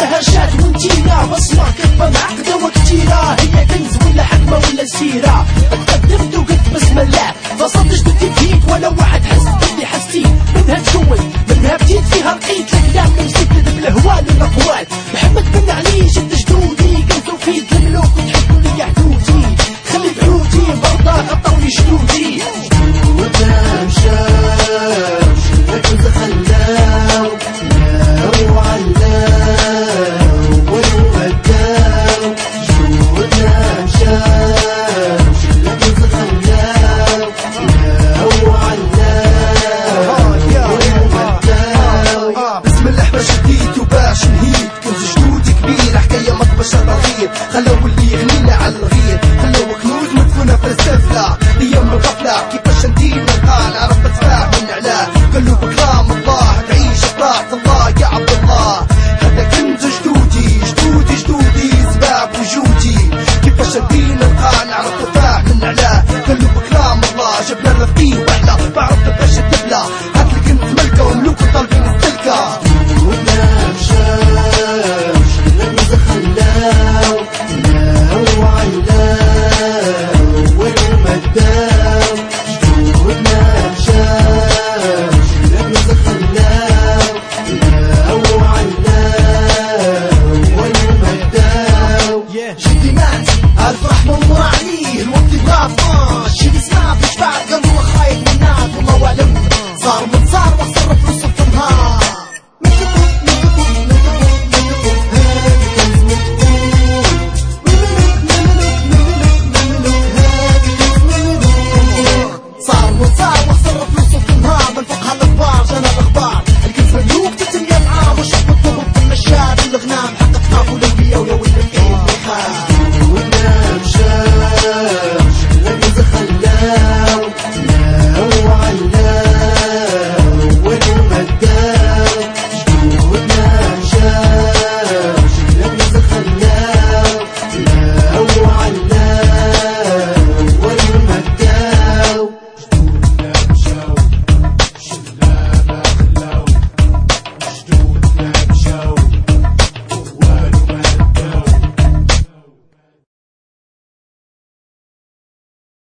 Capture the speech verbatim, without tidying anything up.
كلها جات وانتينا بصمة كتبة معقدة وكتيرة، هي كنز ولا حكمة ولا سيرة، قدمت وقلت بسم الله فصلت جدد جديد ولا واحد حس باللي حسيت منها تكون منها بديت فيها لقيت الكلام من جدد بالهوال والاقوال. محمد بن علي جد جدودي قلتوا في الملوك وتحبوا لي حدودي خلي بعودي برضه غطوني جدودي. جدودنا مشاو شلك خلاو ناو علاو ولو هداو. جدودنا مشاو شلك خلاو ناو علاو ولو هداو. بسم الله باش جديد وباش نهيد كنز جدودي كبير حكاية ما تبشر الغير خلاو اللي يغنينا على الغير